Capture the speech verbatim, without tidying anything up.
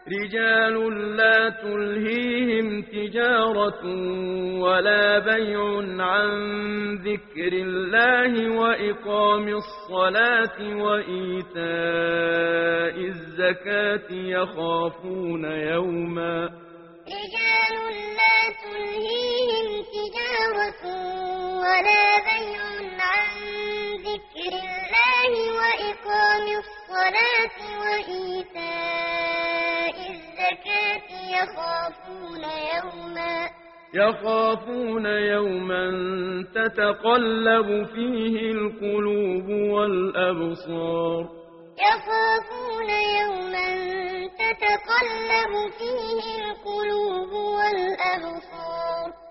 رجال لا تلهيهم تجارة ولا بيع عن ذكر الله وإقام الصلاة وإيتاء الزكاة يخافون يوما رجال لا تلهيهم تجارة ولا بيع عن ذكر الله وإقام الصلاة وإيتاء الزكاة يخافون يوما يخافون يوما تتقلب فيه القلوب والأبصار يخافون يوما تتقلب فيه القلوب والأبصار